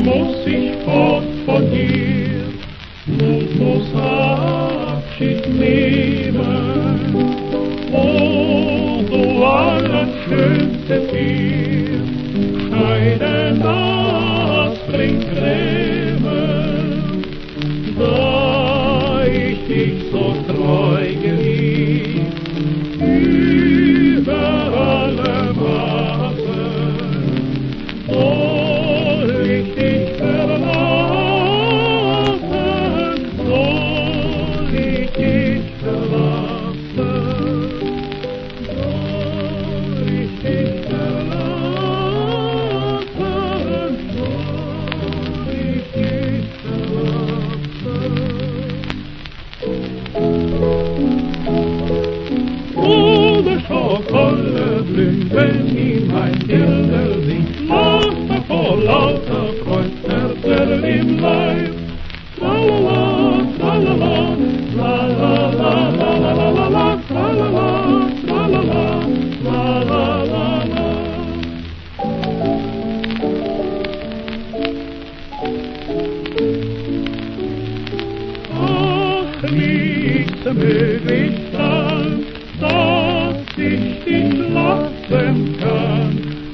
muss ich fort von dir und muss Abschied nehmen. Oh, du allerschönste Tier, scheiden, das bringt Grämen, da ich dich so treu geliebt, über alle Maßen, soll ich dich verlassen, soll ich dich verlassen, soll ich dich verlassen, soll ich dich verlassen. Oder Schokolle blüht, wenn ihm ein Dirndl singt, Lache vor lauter Freud, Herzerl im Leib. Tralala, tralala, tralala, tralala, tralala, tralala, tralala. Ach, nichts möglich